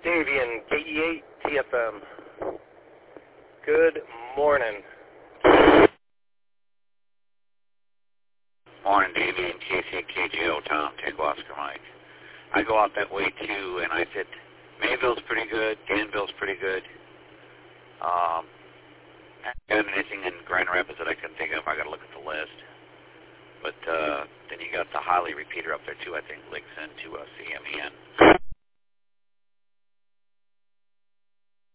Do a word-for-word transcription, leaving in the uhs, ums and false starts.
Davian, K E eight T F M. Good morning. Morning, Davian, K C K J O, Tom, Tango Oscar Mike. I go out that way too, and I said, Mayville's pretty good, Danville's pretty good. Um, I haven't got anything in Grand Rapids that I can think of. I got to look at the list. But uh, then you got the Holly repeater up there too. I think links into uh, C M E N.